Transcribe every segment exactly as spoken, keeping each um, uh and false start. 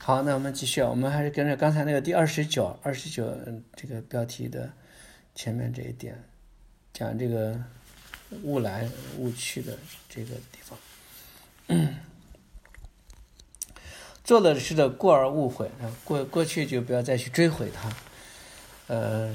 好，那我们继续，我们还是跟着刚才那个第二十九、二十九这个标题的前面这一点，讲这个误来误去的这个地方。嗯、做了事的过而误悔，过过去就不要再去追悔它。呃，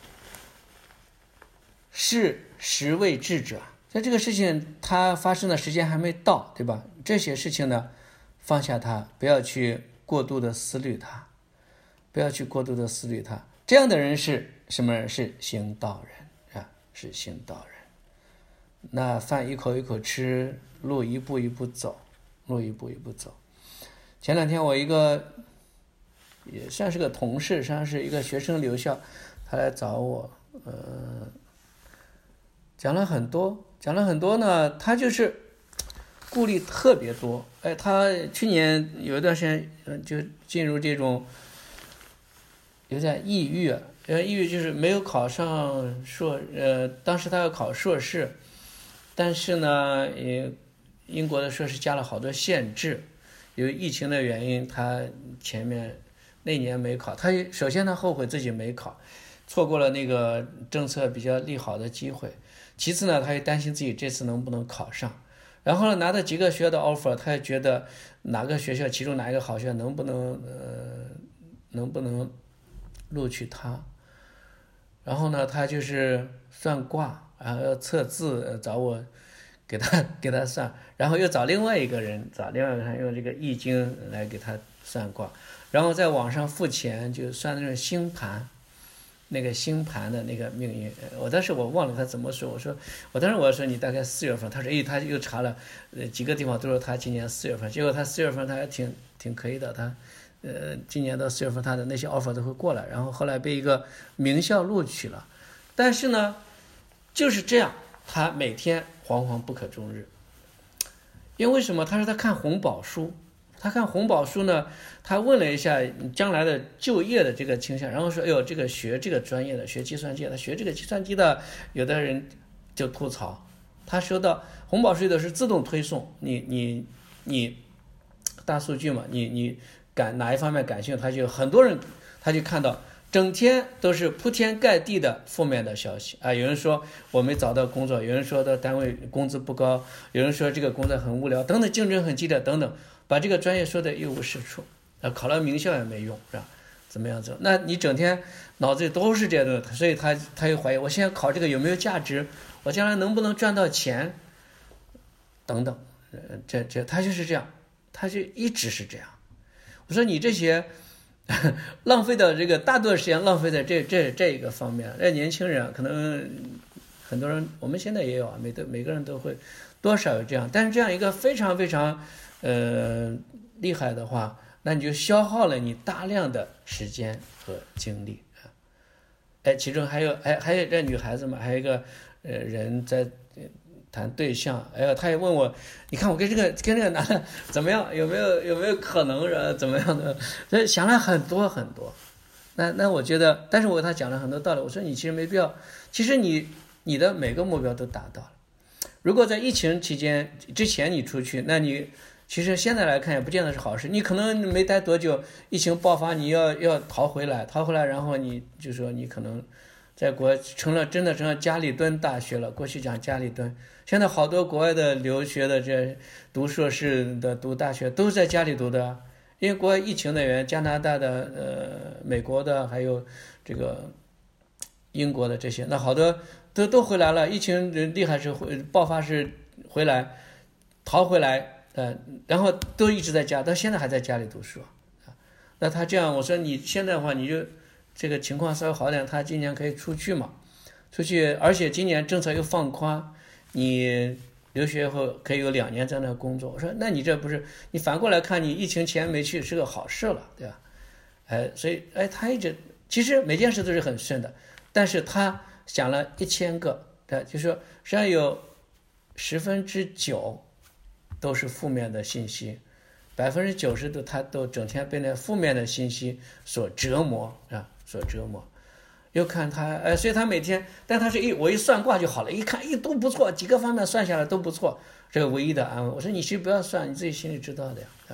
事时未至者，在这个事情它发生的时间还没到，对吧？这些事情呢，放下它，不要去过度的思虑它，不要去过度的思虑它。这样的人是什么人？是行道人啊，是行道人。那饭一口一口吃，路一步一步走，路一步一步走。前两天我一个也算是个同事，算是一个学生留校，他来找我，呃，讲了很多，讲了很多呢，他就是顾虑特别多。哎，他去年有一段时间，嗯，就进入这种有点抑郁，呃，抑郁就是没有考上硕，呃，当时他要考硕士，但是呢，也英国的硕士加了好多限制，由于疫情的原因，他前面那年没考。他首先他后悔自己没考，错过了那个政策比较利好的机会。其次呢，他也担心自己这次能不能考上。然后呢，拿到几个学校的 offer， 他也觉得哪个学校，其中哪一个好学校能不能呃能不能录取他。然后呢，他就是算卦，然后要测字，找我给他给他算，然后又找另外一个人，找另外一个人用这个易经来给他算卦，然后在网上付钱就算那种星盘，那个星盘的那个命运。我当时我忘了他怎么说，我说我当时我说你大概四月份，他说诶，他又查了呃几个地方都说他今年四月份，结果他四月份他还挺挺可以的，他呃今年到四月份他的那些 offer 都会过来，然后后来被一个名校录取了。但是呢就是这样，他每天惶惶不可终日。因为什么？他说他看红宝书，他看红宝书呢，他问了一下将来的就业的这个倾向，然后说哎呦，这个学这个专业的，学计算机的，学这个计算机的，有的人就吐槽，他说到红宝书的是自动推送，你你你大数据嘛，你你感哪一方面感兴趣，他就很多人他就看到整天都是铺天盖地的负面的消息啊！有人说我没找到工作，有人说的单位工资不高，有人说这个工作很无聊，等等，竞争很激烈，等等，把这个专业说的一无是处啊！考了名校也没用，是吧？怎么样子？那你整天脑子里都是这些东西，所以他他又怀疑，我现在考这个有没有价值？我将来能不能赚到钱？等等，这这他就是这样，他就一直是这样。我说你这些。浪费的这个大多的时间浪费在这这这一个方面。那年轻人可能很多人，我们现在也有啊，每个每个人都会多少有这样，但是这样一个非常非常呃厉害的话，那你就消耗了你大量的时间和精力啊。哎，其中还有哎还有这女孩子嘛，还有一个呃人在谈对象，哎呀，他也问我，你看我跟这个跟这个男的怎么样，有没有有没有可能呃怎么样的？所以想了很多很多。那那我觉得，但是我跟他讲了很多道理。我说你其实没必要，其实你你的每个目标都达到了。如果在疫情期间之前你出去，那你其实现在来看也不见得是好事。你可能没待多久，疫情爆发，你要要逃回来，逃回来，然后你就说你可能在国成了真的成了家里蹲大学了。过去讲家里蹲。现在好多国外的留学的这读硕士的读大学都是在家里读的，因为国外疫情的原因，加拿大的呃美国的还有这个英国的这些，那好多都都回来了，疫情厉害是回爆发是回来逃回来呃然后都一直在家，到现在还在家里读书啊。那他这样，我说你现在的话你就这个情况稍微好点，他今年可以出去嘛，出去，而且今年政策又放宽。你留学后可以有两年在那工作，我说那你这不是你反过来看，你疫情前没去是个好事了，对吧？哎，所以哎，他一直其实每件事都是很顺的，但是他想了一千个，对，就说实际上有十分之九都是负面的信息，百分之九十都他都整天被那负面的信息所折磨啊，所折磨。又看他，呃，所以他每天，但他是一我一算卦就好了，一看，哎，都不错，几个方面算下来都不错，这个唯一的安慰。我说你其实不要算，你自己心里知道的呀，啊，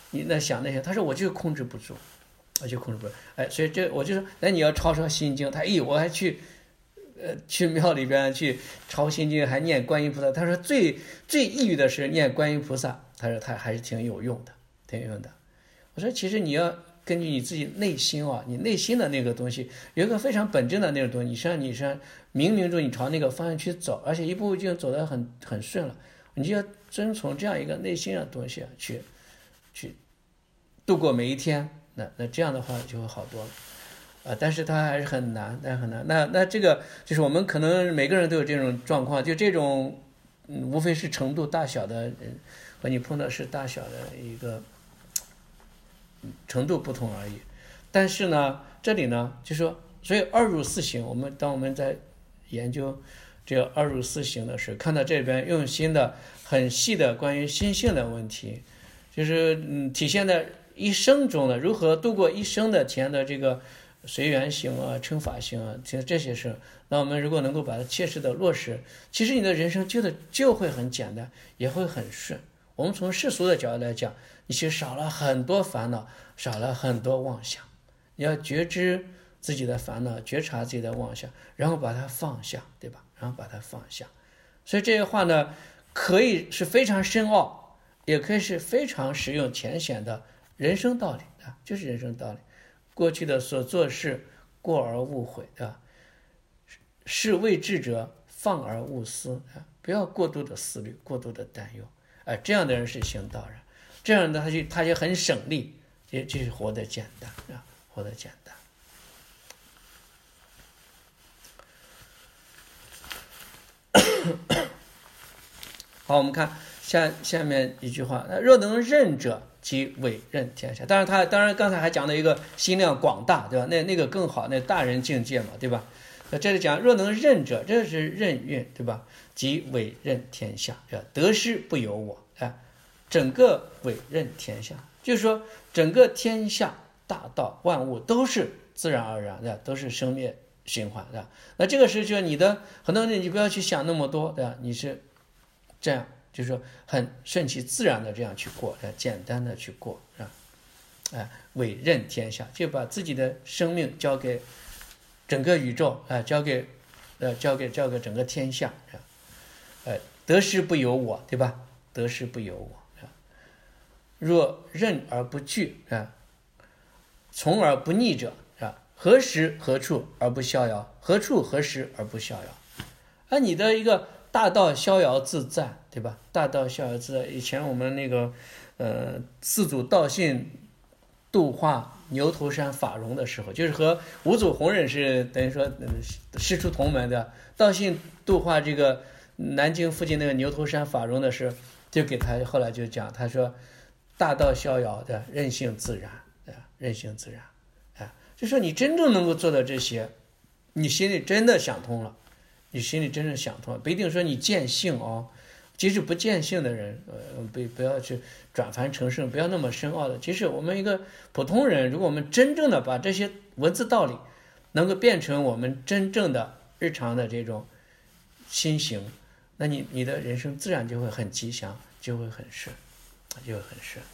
你那想那些，他说我就控制不住，我就控制不住。哎，所以这我就说，那你要抄抄心经，他咦，我还去。呃，去庙里边去抄心经，还念观音菩萨。他说最最抑郁的是念观音菩萨，他说他还是挺有用的，挺有用的。我说其实你要根据你自己内心啊，你内心的那个东西，有一个非常本真的那种东西，你实际上你实际上冥冥中你朝那个方向去走，而且一步一步走得很很顺了，你就要遵从这样一个内心的东西啊，去去度过每一天。那那这样的话就会好多了。啊，但是它还是很难，但是很难。那那这个就是我们可能每个人都有这种状况，就这种，嗯，无非是程度大小的，嗯，和你碰到是大小的一个程度不同而已。但是呢，这里呢，就说，所以二入四行，我们当我们在研究这个二入四行的时候，看到这边用心的很细的关于心性的问题，就是嗯，体现在一生中的如何度过一生的体验的这个。随缘行啊，称法行啊，其实这些事，那我们如果能够把它切实的落实，其实你的人生就的就会很简单，也会很顺。我们从世俗的角度来讲，你其实少了很多烦恼，少了很多妄想。你要觉知自己的烦恼，觉察自己的妄想，然后把它放下，对吧？然后把它放下。所以这些话呢，可以是非常深奥，也可以是非常实用浅显的人生道理啊，就是人生道理。过去的所做事，过而勿悔啊；事未至者，放而勿思啊。不要过度的思虑，过度的担忧，啊，这样的人是行道人，这样的他就他就很省力，也就是活得简单啊，活得简单。好，我们看下下面一句话：若能任者，即委任天下。当然他当然刚才还讲了一个心量广大，对吧？那那个更好，那大人境界嘛，对吧？那这里讲若能任者，这是任运，对吧？即委任天下，对吧？得失不由我，哎，整个委任天下，就是说整个天下大道万物都是自然而然的，都是生灭循环的。那这个是就你的很多人，你不要去想那么多，对吧？你是这样。就是说很顺其自然的这样去过，简单的去过，是吧？哎，委任天下，就把自己的生命交给整个宇宙，啊、呃，交给呃，交给交给整个天下，是吧？呃，得失不由我，对吧？得失不由我，是吧？若任而不惧，啊，从而不逆者，是吧？何时何处而不逍遥？何处何时而不逍遥？而你的一个大道逍遥自在，对吧？大道逍遥自在。以前我们那个，呃，四祖道信度化牛头山法融的时候，就是和五祖弘忍是等于说、呃、师出同门的。道信度化这个南京附近那个牛头山法融的时候，就给他后来就讲，他说大道逍遥的任性自然，对吧？任性自然，哎，就说你真正能够做到这些，你心里真的想通了。你心里真正想通了，不一定说你见性哦，即使不见性的人，呃，不不要去转凡成圣，不要那么深奥的。即使我们一个普通人，如果我们真正的把这些文字道理能够变成我们真正的日常的这种心行，那你你的人生自然就会很吉祥，就会很顺，就会很顺。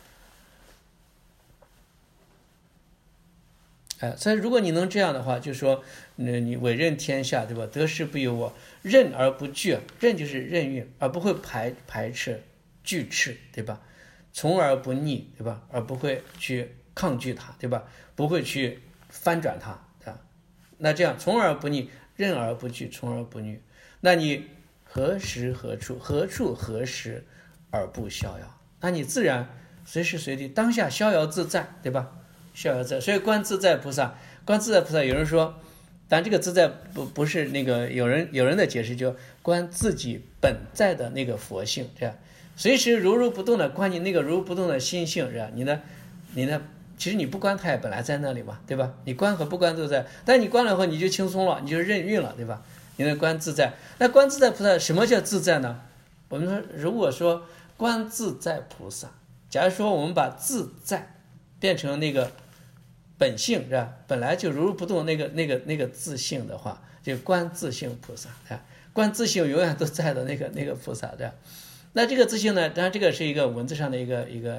哎，所以如果你能这样的话，就说，那你委任天下，对吧？得失不由我，任而不惧，任就是任运，而不会排排斥、拒斥，对吧？从而不逆，对吧？而不会去抗拒它，对吧？不会去翻转它，对吧？那这样从而不逆，任而不惧，从而不逆，那你何时何处、何处何时而不逍遥？那你自然随时随地当下逍遥自在，对吧？逍遥自在，所以观自在菩萨，观自在菩萨，有人说，但这个自在不不是那个有人有人的解释，就观自己本在的那个佛性，这样随时如如不动的观你那个如如不动的心性，是吧？你呢，你呢，其实你不观它也本来在那里嘛，对吧？你观和不观都在，但你观了后你就轻松了，你就任运了，对吧？你能观自在，那观自在菩萨什么叫自在呢？我们说，如果说观自在菩萨，假如说我们把自在变成那个本性，是吧？本来就如如不动那个那个那个自性的话，就观自性菩萨，啊，观自性永远都在的那个那个菩萨，对吧？那这个自性呢，当然这个是一个文字上的一个一个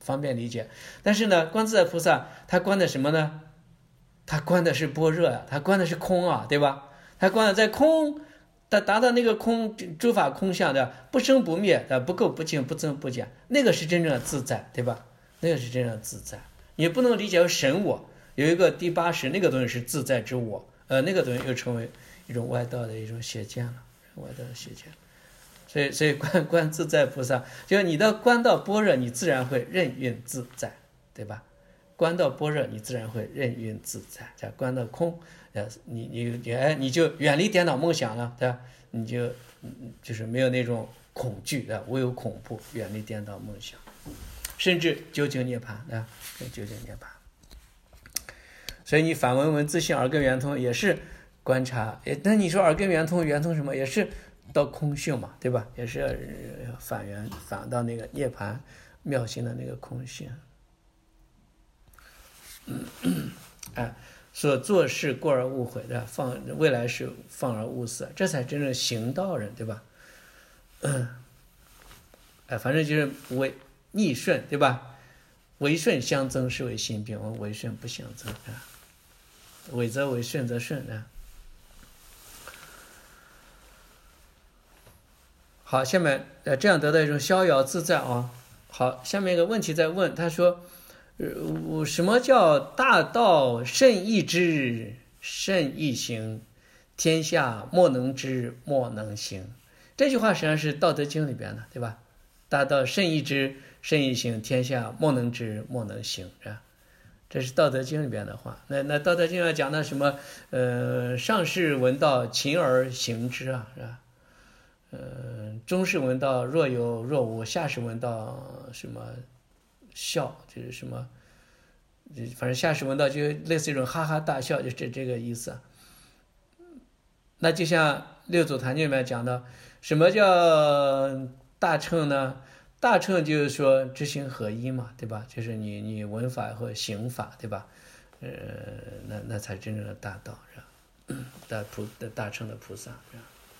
方便理解。但是呢，观自在菩萨他观的什么呢？他观的是般若啊，他观的是空啊，对吧？他观的在空，他达到那个空诸法空相的不生不灭的不垢不净不增不减，那个是真正的自在，对吧？那个是真正的自在。你不能理解为神我，有一个第八识那个东西是自在之我，呃，那个东西又成为一种外道的一种邪见了，外道的邪见。所以，所以观观自在菩萨，就是你的观到般若，你自然会任运自在，对吧？观到般若，你自然会任运自在。这观到空，呃，你你哎，你就远离颠倒梦想了，对吧？你就就是没有那种恐惧的，无有恐怖，远离颠倒梦想，甚至究竟涅槃啊，究竟涅槃。所以你反闻闻自性耳根圆通，也是观察。那你说耳根圆通，圆通什么？也是到空性嘛，对吧？也是反圆反到那个涅槃妙心的那个空性。嗯，哎，所做事过而勿悔的，放未来是放而勿色，这才真正行道人，对吧？嗯，哎，反正就是为逆顺，对吧？为顺相增是为心病，为顺不相增啊。为则为，顺则顺啊。好，下面呃这样得到一种逍遥自在啊。好，下面一个问题在问，他说，呃，什么叫大道甚易知，甚易行，天下莫能知，莫能行。这句话实际上是《道德经》里边的，对吧？大道甚易知，甚易行，天下莫能知，莫能行，是吧？这是《道德经》里边的话。那那《道德经》要讲的什么？呃，上士闻道，勤而行之啊，是吧？呃，中士闻道，若有若无；下士闻道，什么笑，就是什么，反正下士闻道就类似一种哈哈大笑，就这这个意思。那就像六祖坛经里面讲的，什么叫大乘呢？大乘就是说知行合一嘛，对吧？就是你你闻法和行法，对吧？呃，那那才真正的大道，是吧？大菩的大乘的菩萨，是吧？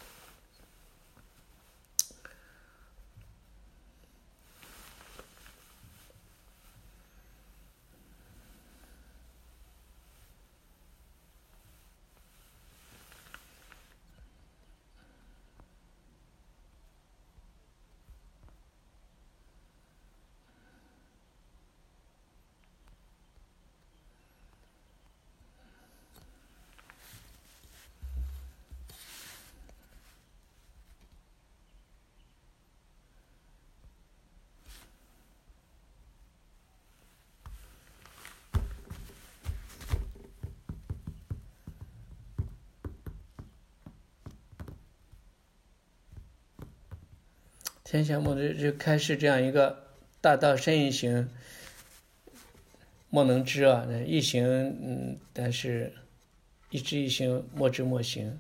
天下莫能就开始这样一个大道甚易行，莫能知啊，易行，嗯，但是一知一行，莫知莫行。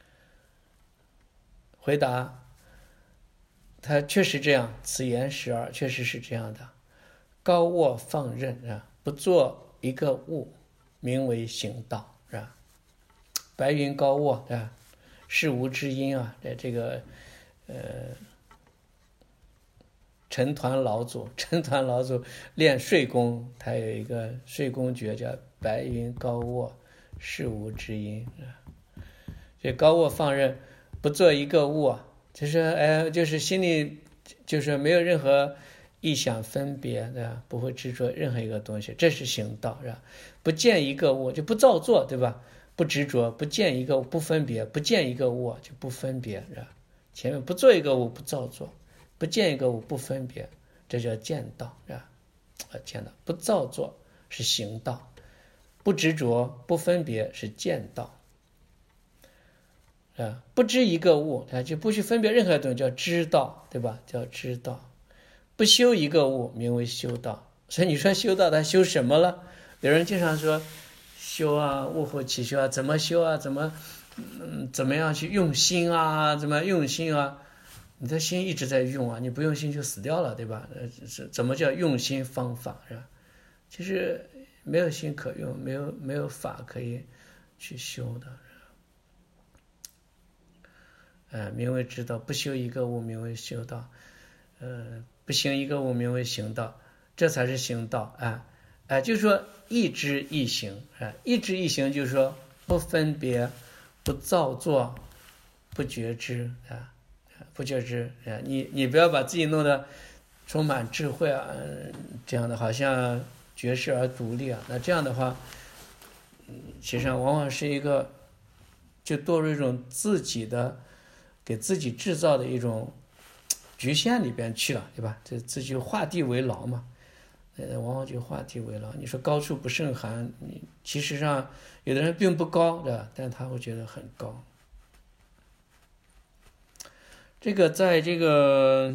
回答，他确实这样，此言实耳，确实是这样的。高卧放任啊，不做一个物，名为行道，是吧？白云高卧啊，事无知音啊，在这个呃。陈抟老祖，陈抟老祖练睡功，他有一个睡功诀叫白云高卧，事无知音。这高卧放任，不做一个物，就是哎，就是心里就是没有任何意想分别的，不会执着任何一个东西，这是行道，是吧？不见一个物就不造作，对吧？不执着，不见一个不分别，不见一个物就不分别，是吧？前面不做一个物不造作。不见一个物不分别，这叫见道，是吧？啊，见道不造作是行道，不执着不分别是见道，啊，不知一个物，啊，就不去分别任何东西叫知道，对吧？叫知道，不修一个物名为修道。所以你说修道他修什么了？有人经常说修啊，悟后起修啊，怎么修啊？怎么嗯怎么样去用心啊？怎么用心啊？你的心一直在用啊，你不用心就死掉了，对吧？呃，怎么叫用心方法，是吧？其实没有心可用，没有没有法可以去修的。呃，名为知道，不修一个物名为修道，呃，不行一个物名为行道。 这才是行道啊！哎，就是说一知一行啊，一知一行就是说不分别、不造作、不觉知啊，不觉知啊！你你不要把自己弄得充满智慧啊，这样的好像绝世而独立啊，那这样的话，其实上往往是一个就堕入一种自己的给自己制造的一种局限里边去了，对吧？这这就画地为牢嘛。呃，往往就画地为牢。你说高处不胜寒，你其实上有的人并不高的，但他会觉得很高。这个在这个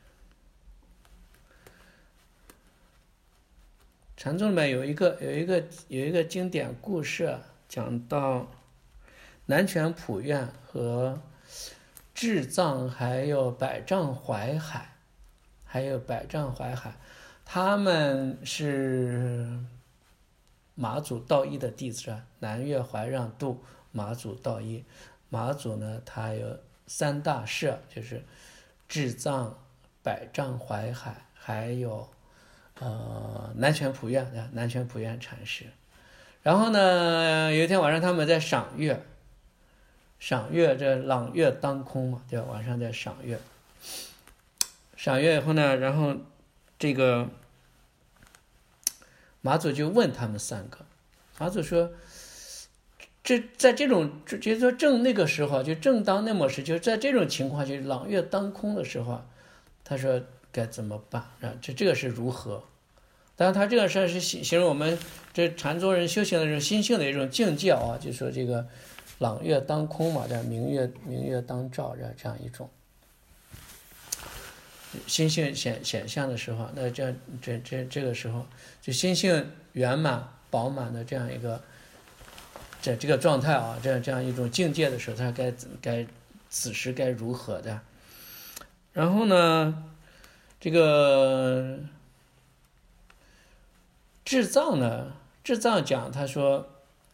禅宗里面有一个有一个有一个经典故事，讲到南拳普愿和智藏还有百丈怀海，还有百丈怀海。他们是马祖道一的弟子，南岳怀让度马祖道一。马祖呢，他有三大社，就是智藏、百丈怀海，还有呃南拳普愿的南拳普愿禅师。然后呢，有一天晚上他们在赏月，赏月这朗月当空嘛，对吧？晚上在赏月，赏月以后呢，然后这个马祖就问他们三个，马祖说，这在这种就是说正那个时候，就正当那么时，就在这种情况，就是朗月当空的时候，他说该怎么办啊？这这个是如何？当然，他这个事是形容我们这禅宗人修行的这种心性的一种境界啊，就说这个朗月当空嘛，这明月明月当照这这样一种心性显显现的时候，那这这这这个时候就心性圆满饱满的这样一个这这个状态啊，这样这样一种境界的时候，他该该此时该如何的？然后呢，这个智藏呢，智藏讲他说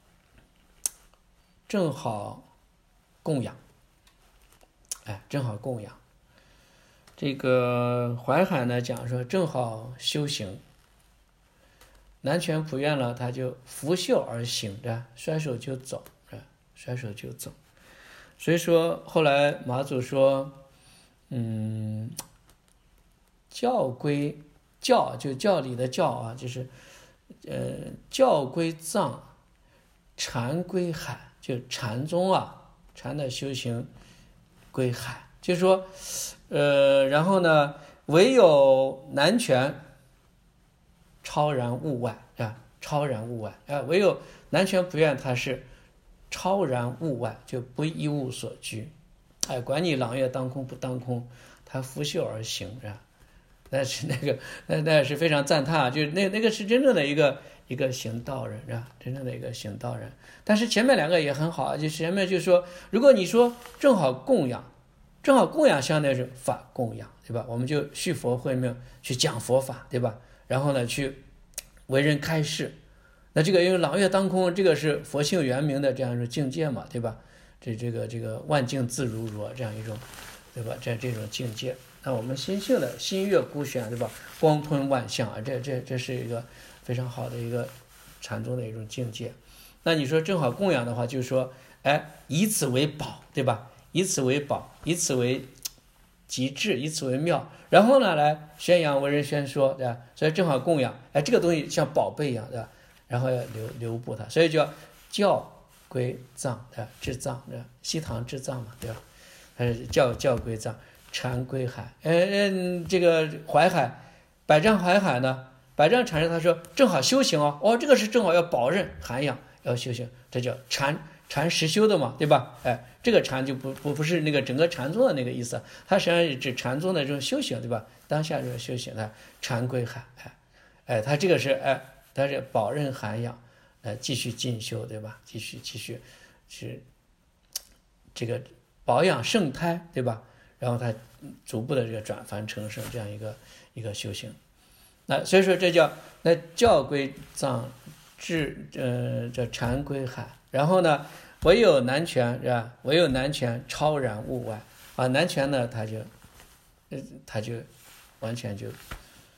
正好供养，哎，正好供养。这个淮海呢讲说正好修行，南拳普愿了，他就拂袖而行着，甩手就走着，甩手就走。所以说后来马祖说，嗯，教归教就教理的教啊，就是呃教归藏，禅归海，就禅宗啊，禅的修行归海，就是说。呃，然后呢，唯有南拳超然物外啊，超然物外啊，唯有南拳普愿他是超然物外，就不一物所居，哎，管你朗月当空不当空，他拂袖而行是吧？那是那个那那是非常赞叹啊，就是那那个是真正的一个一个行道人是吧？真正的一个行道人。但是前面两个也很好啊，就前面就说，如果你说正好供养。正好供养相当于是法供养，对吧？我们就续佛会命去讲佛法，对吧？然后呢，去为人开示。那这个因为朗月当空，这个是佛性圆明的这样一种境界嘛，对吧？这这个这个万境自如如这样一种，对吧？这这种境界，那我们心性的心悦孤悬，对吧？光吞万象啊，这这这是一个非常好的一个禅宗的一种境界。那你说正好供养的话，就是说，哎，以此为宝，对吧？以此为宝，以此为极致，以此为妙，然后呢，来宣扬为人宣说，对吧？所以正好供养，哎，这个东西像宝贝一样，对吧？然后要留留步它，所以叫教归藏，对吧？智藏，对吧？西堂智藏嘛，对吧？还是教教归藏，禅归海。嗯，这个淮海，百丈淮海呢？百丈禅师他说正好修行哦，哦，这个是正好要保任涵养，要修行，这叫禅。禅实修的嘛，对吧？哎，这个禅就不不不是那个整个禅宗的那个意思，它实际上是指禅宗的这种修行，对吧？当下这种修行的禅归海，哎，哎，它这个是哎，它是保任涵养，呃，继续进修，对吧？继续继续是这个保养圣胎，对吧？然后它逐步的这个转凡成圣这样一个一个修行，那所以说这叫那教归藏，智呃叫禅归海。然后呢，唯有南拳是吧？唯有南拳超然物外，啊，南拳呢，他就，他就完全就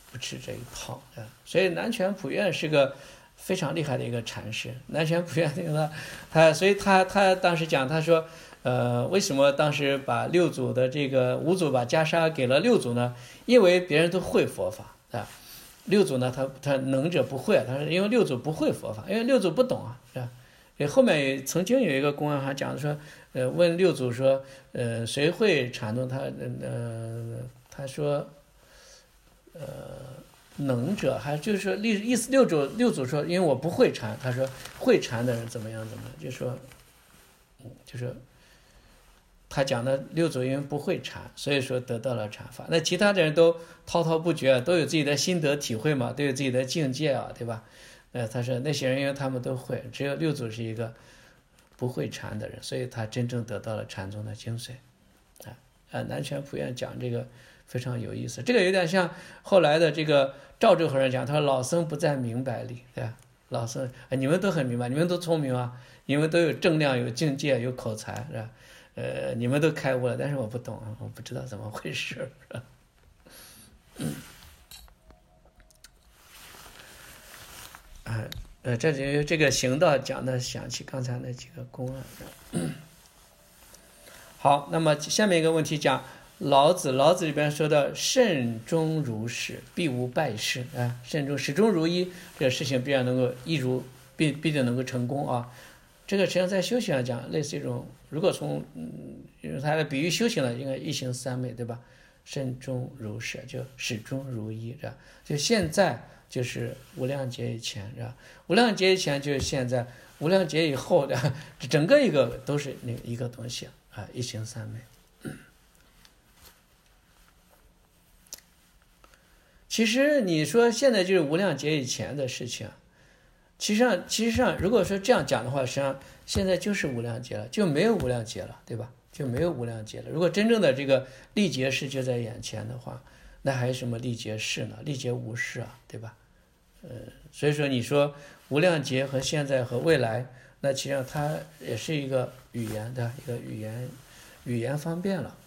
不吃这一套啊。所以南拳普愿是个非常厉害的一个禅师。南拳普愿这个他，所以他他当时讲，他说，呃，为什么当时把六祖的这个五祖把袈裟给了六祖呢？因为别人都会佛法啊，六祖呢，他他能者不会，他说因为六祖不会佛法，因为六祖不懂啊，是吧？后面曾经有一个公案还讲说，呃，问六祖说，呃，谁会禅宗？他呃，他说，呃，能者，还就是说，意思六祖六祖说，因为我不会禅，他说会禅的人怎么样怎么样，就说，嗯，就是他讲的六祖因为不会禅，所以说得到了禅法。那其他的人都滔滔不绝，都有自己的心得体会嘛，都有自己的境界啊，对吧？呃，他说那些人因为他们都会，只有六祖是一个不会禅的人，所以他真正得到了禅宗的精髓。啊啊，南拳普愿讲这个非常有意思，这个有点像后来的这个赵州和尚讲，他说老僧不在明白里，对吧？老僧、啊、你们都很明白，你们都聪明啊，你们都有正量、有境界、有口才，是吧？呃，你们都开悟了，但是我不懂，我不知道怎么回事，是吧？嗯啊，呃，这就这个行道讲的想起刚才那几个公案。好，那么下面一个问题讲老子，老子里边说的慎终如始，必无败事啊，慎终始终如一，这个事情必然能够一如必必定能够成功啊。这个实际上在修行上讲，类似一种，如果从嗯用它的比喻修行了，应该一行三昧，对吧？慎终如始，就始终如一，是吧？就现在就是无量劫以前，是吧？无量劫以前就是现在，无量劫以后的整个一个都是那一个东西啊，一行三昧。其实你说现在就是无量劫以前的事情，其实上其实上如果说这样讲的话，实际上现在就是无量劫了，就没有无量劫了，对吧？就没有无量劫了。如果真正的这个历劫世就在眼前的话，那还有什么历劫世呢？历劫无事啊，对吧？呃，所以说你说无量劫和现在和未来，那其实上它也是一个语言的一个语言语言方便了。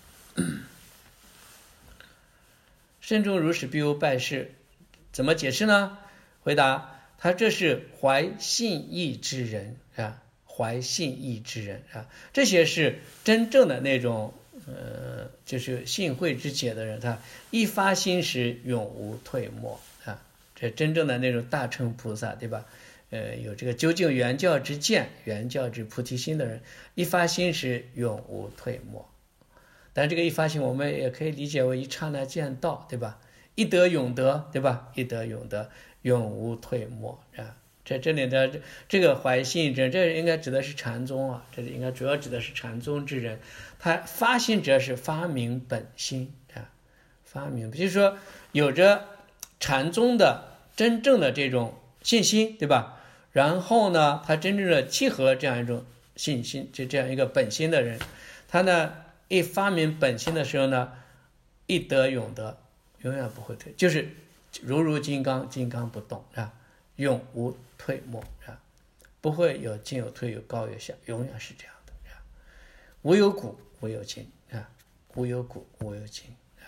慎终如始，必无败事，怎么解释呢？回答：他这是怀信义之人啊，怀信义之人啊，这些是真正的那种呃，就是信慧之解的人，他一发心时永无退没啊，这真正的那种大乘菩萨，对吧？呃，有这个究竟原教之见、原教之菩提心的人，一发心时永无退没。但这个一发心，我们也可以理解为一刹那见道，对吧？一得永得，对吧？一得永得，永无退没啊！这这里的这个怀信之人，这应该指的是禅宗啊，这里应该主要指的是禅宗之人。他发心者是发明本心啊，发明就是说有着禅宗的真正的这种信心，对吧？然后呢，他真正的契合这样一种信心，就这样一个本心的人，他呢一发明本心的时候呢，一得永得，永远不会退，就是如如金刚，金刚不动啊，永无退没啊，不会有进有退，有高有下，永远是这样的啊。无有古，无有今啊，无有古，无有今啊，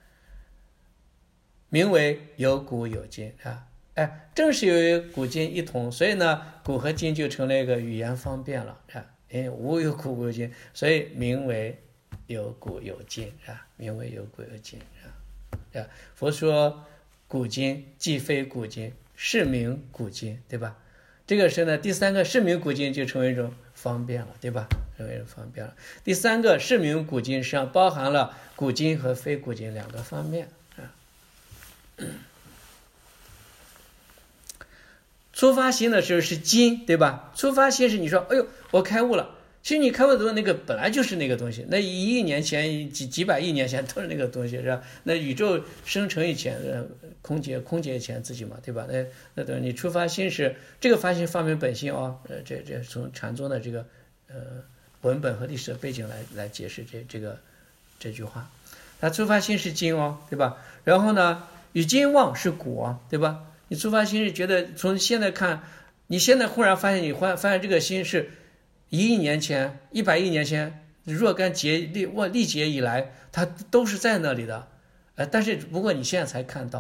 名为有古有今啊。哎，正是由于古今一统，所以呢，古和今就成了一个语言方便了啊。因为无有古无有今，所以名为有古有今啊，名为有古有今啊。啊，佛说古今既非古今，是名古今，对吧？这个是呢，第三个是名古今就成为一种方便了，对吧？成为一种方便了。第三个是名古今实际上包含了古今和非古今两个方面啊。出发心的时候是今，对吧？出发心是你说，哎呦，我开悟了。其实你开悟的东西，那个本来就是那个东西，那一亿年前、几几百亿年前都是那个东西，是吧？那宇宙生成以前，呃，空劫空劫以前自己嘛，对吧？那那等你出发心是这个发心发明本心哦，呃，这这从禅宗的这个呃文本和历史的背景来来解释这这个这句话，它出发心是今哦，对吧？然后呢，与今忘是古啊，对吧？你出发心是觉得从现在看，你现在忽然发现你发发现这个心是一亿年前、一百亿年前若干劫历历劫以来，它都是在那里的，呃，但是不过你现在才看到，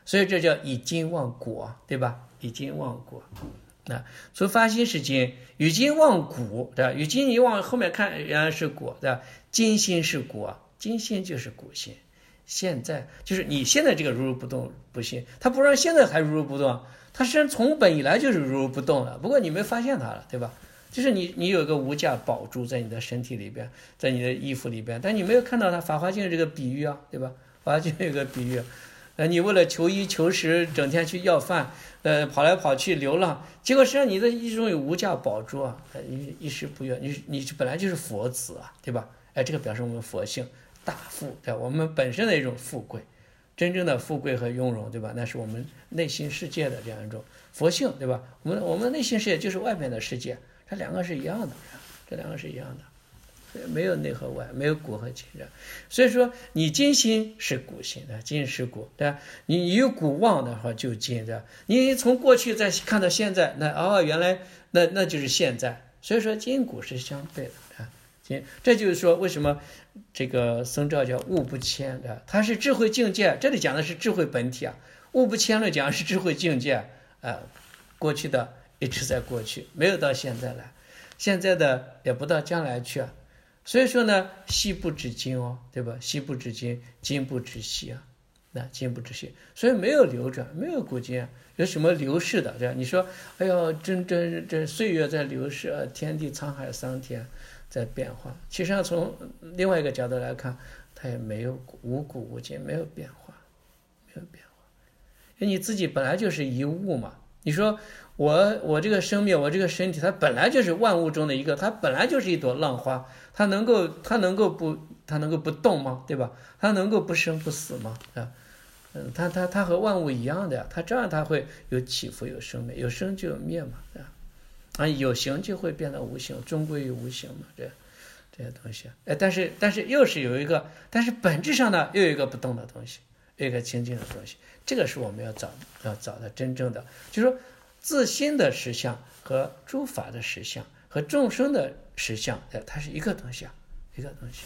所以这叫以今忘古，对吧？以今忘古。那除发心是今，与今忘古，对吧？与今你往后面看，原来是古，对吧？今心是古，今心就是古心。现在就是你现在这个如如不动不心，它不让现在还如如不动，它实际上从本以来就是如如不动了，不过你没发现它了，对吧？就是你你有一个无价宝珠在你的身体里边，在你的衣服里边，但你没有看到它。法华经这个比喻啊，对吧？法华经有个比喻，呃，你为了求衣求食，整天去要饭，呃，跑来跑去流浪，结果实际上你的一种有无价宝珠啊，一一时不悦，你你本来就是佛子啊，对吧？哎，这个表示我们佛性大富，对吧？我们本身的一种富贵，真正的富贵和雍容，对吧？那是我们内心世界的这样一种佛性，对吧？我们我们内心世界就是外面的世界，这两个是一样的，这两个是一样的，没有内和外，没有古和今的。所以说，你今心是古心的，今是古，对吧？你你有古忘的话就今，对吧？你从过去再看到现在，那哦，原来那那就是现在。所以说，今古是相对的啊。今这就是说，为什么这个僧肇叫物不迁的？它是智慧境界，这里讲的是智慧本体啊。物不迁论讲的是智慧境界啊、呃，过去的一直在过去，没有到现在来，现在的也不到将来去啊。所以说呢，昔不止今哦，对吧？昔不止今，今不止昔啊，那今不止昔，所以没有流转，没有古今啊，有什么流逝的？这样你说，哎呦，真真这岁月在流逝啊，天地沧海桑田在变化。其实上从另外一个角度来看，它也没有无古无今，没有变化，没有变化。因为你自己本来就是一物嘛。你说我我这个生命，我这个身体，它本来就是万物中的一个，它本来就是一朵浪花，它能够它能够不它能够不动吗？对吧？它能够不生不死吗？啊，嗯，它它它和万物一样的呀，它这样它会有起伏，有生灭，有生就有灭嘛，对吧？啊，有形就会变得无形，终归于无形嘛，这这些东西，哎，但是但是又是有一个，但是本质上呢，又有一个不动的东西，有一个清净的东西，这个是我们要找要找的真正的，就是说自心的实相和诸法的实相和众生的实相，哎，它是一个东西啊，一个东西。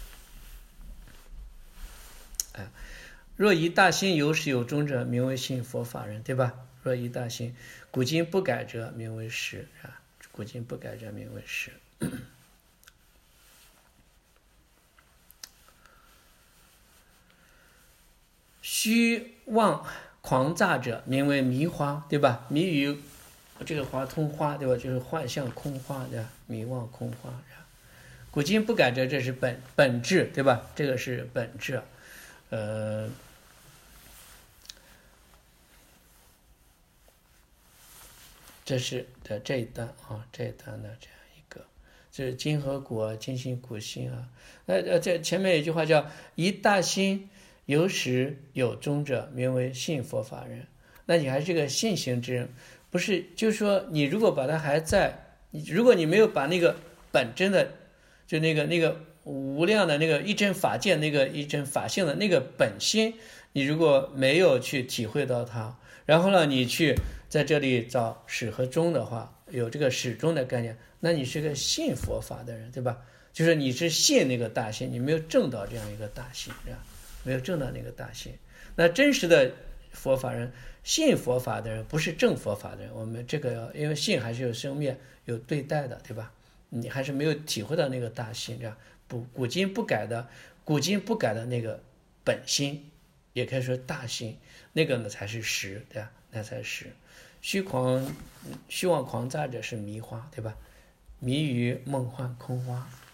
哎，若以大心有始有终者，名为信佛法人，对吧？若以大心，古今不改者，名为实啊。古今不改者，名为实。虚妄狂杂者，名为迷花，对吧？迷于这个花通花，对吧？就是幻象空花的迷妄空花。古今不改者，这是本本质，对吧？这个是本质。呃，这是的这一段啊，这一段的这样一个，这是今和古啊，今心古心啊。呃呃，这前面有一句话叫“一大心有始有终者，名为信佛法人”。那你还是个信行之人，不是？就是说，你如果把它还在，你如果你没有把那个本真的，就那个那个无量的那个一真法界那个一真法性的那个本心，你如果没有去体会到它，然后呢，你去在这里找始和终的话，有这个始终的概念，那你是个信佛法的人，对吧？就是你是信那个大心，你没有证到这样一个大心，是吧？没有证到那个大心。那真实的佛法人，信佛法的人，不是证佛法的人。我们这个因为信还是有生灭有对待的，对吧？你还是没有体会到那个大心，这样不古今不改的古今不改的那个本心，也可以说大心，那个呢才是实，对吧？那才是实。虚狂虚妄狂杂者是迷花，对吧？迷于梦幻空花。